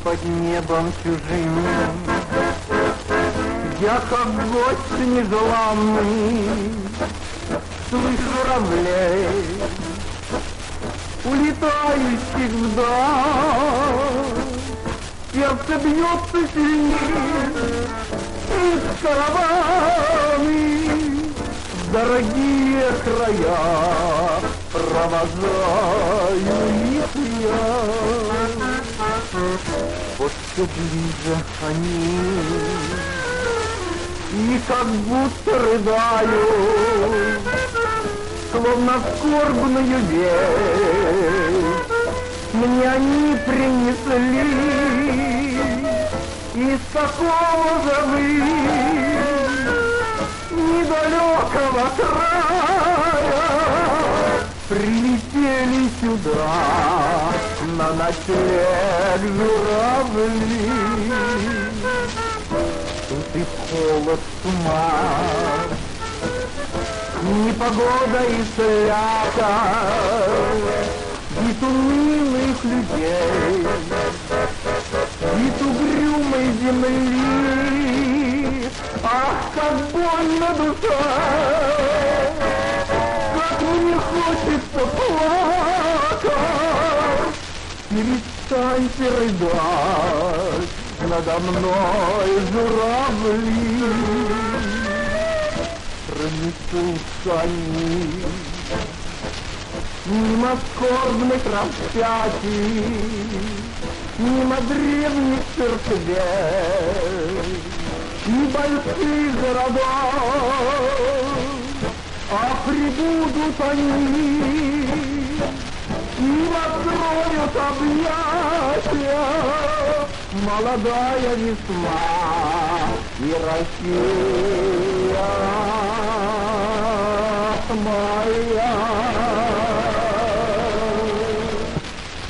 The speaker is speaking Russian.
под небом чужим. Я как гость нежеланный, слышу журавлей, улетающих вдаль. Сердце бьется сильнее, из караваны в дорогие края провожаю их я. Вот все ближе они, и как будто рыдают, словно скорбную весть мне они принесли из такого же недалекого края. Прилетели сюда на ночлег журавли. Тут и холод, туман, непогода и слякоть, вид унылых людей, вид угрюмой земли. Ах, как больно душа, как мне хочется плакать. Перестаньте рыдать надо мной, журавли. Пронесутся они мимо скорбных распятий, мимо древних церквей и больших городов. А прибудут они и откроют объятия молодая весна и Россия моя.